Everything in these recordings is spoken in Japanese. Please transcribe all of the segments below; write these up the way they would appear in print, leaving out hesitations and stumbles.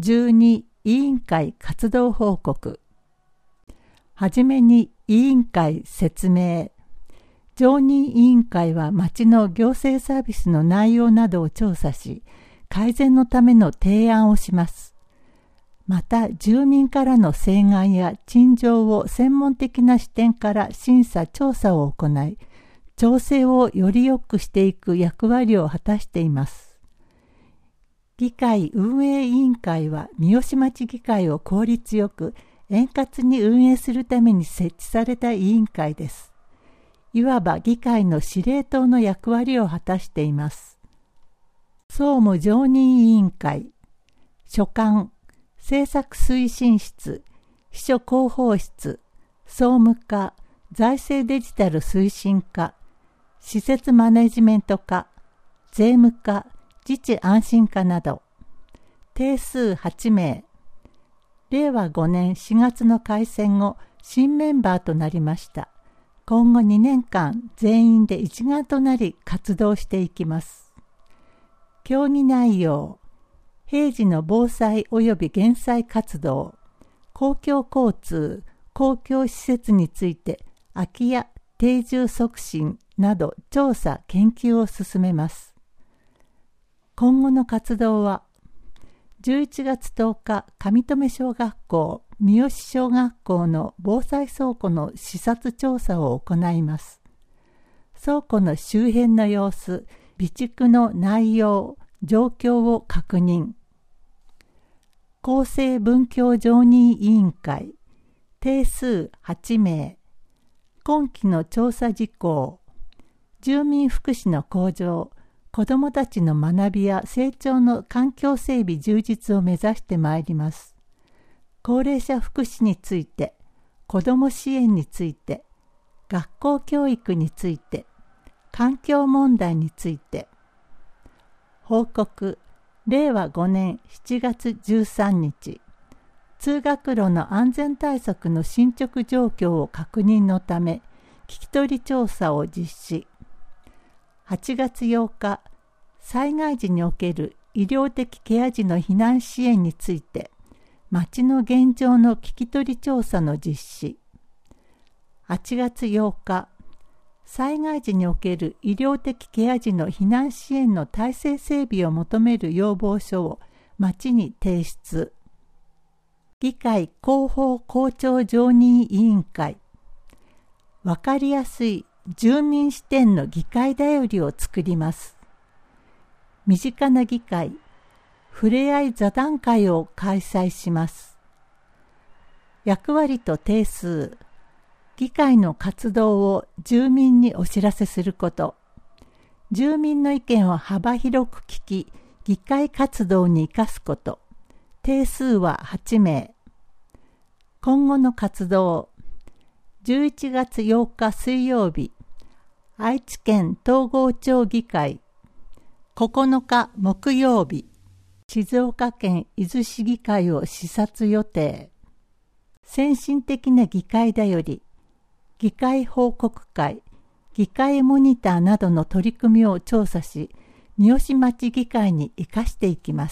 12委員会活動報告。はじめに委員会説明。常任委員会は町の行政サービスの内容などを調査し、改善のための提案をします。また、住民からの請願や陳情を専門的な視点から審査・調査を行い、調整をより良くしていく役割を果たしています。議会運営委員会は三好町議会を効率よく円滑に運営するために設置された委員会です。いわば議会の司令塔の役割を果たしています。総務常任委員会、所管、政策推進室、秘書広報室、総務課、財政デジタル推進課、施設マネジメント課、税務課、自治安心課など、定数8名。令和5年4月の改選後、新メンバーとなりました。今後2年間、全員で一丸となり活動していきます。協議内容、平時の防災及び減災活動、公共交通、公共施設について、空き家、定住促進など調査・研究を進めます。今後の活動は、11月10日、上富小学校、三好小学校の防災倉庫の視察調査を行います。倉庫の周辺の様子、備蓄の内容、状況を確認。厚生文教常任委員会、定数8名。今期の調査事項、住民福祉の向上、子どもたちの学びや成長の環境整備充実を目指してまいります。高齢者福祉について、子ども支援について、学校教育について、環境問題について。報告、令和5年7月13日、通学路の安全対策の進捗状況を確認のため、聞き取り調査を実施。8月8日、災害時における医療的ケア児の避難支援について、町の現状の聞き取り調査の実施。8月8日、災害時における医療的ケア児の避難支援の体制整備を求める要望書を町に提出。議会広報校長常任委員会。わかりやすい住民視点の議会だよりを作ります。身近な議会、ふれあい座談会を開催します。役割と定数、議会の活動を住民にお知らせすること、住民の意見を幅広く聞き、議会活動に生かすこと、定数は8名。今後の活動、11月8日水曜日、愛知県東郷町議会、9日木曜日、静岡県伊豆市議会を視察予定。先進的な議会だより、議会報告会、議会モニターなどの取り組みを調査し、三好町議会に生かしていきます。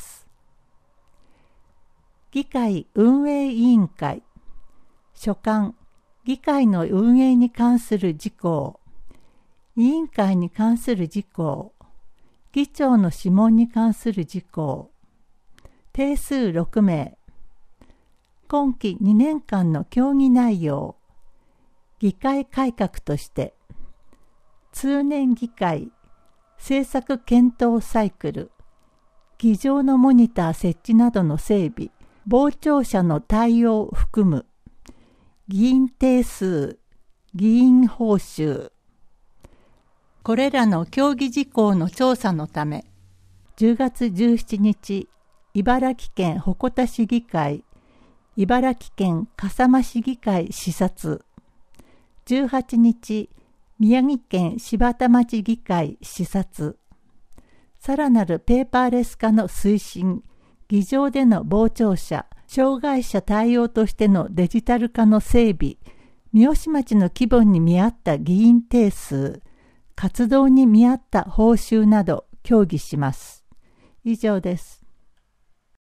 議会運営委員会、所管、議会の運営に関する事項、委員会に関する事項、議長の諮問に関する事項、定数6名、今期2年間の協議内容、議会改革として、通年議会、政策検討サイクル、議場のモニター設置などの整備、傍聴者の対応を含む、議員定数、議員報酬。これらの協議事項の調査のため、10月17日、茨城県鉾田市議会、茨城県笠間市議会視察、18日、宮城県柴田町議会視察、さらなるペーパーレス化の推進、議場での傍聴者、障害者対応としてのデジタル化の整備、三好町の規模に見合った議員定数、活動に見合った報酬など協議します。以上です。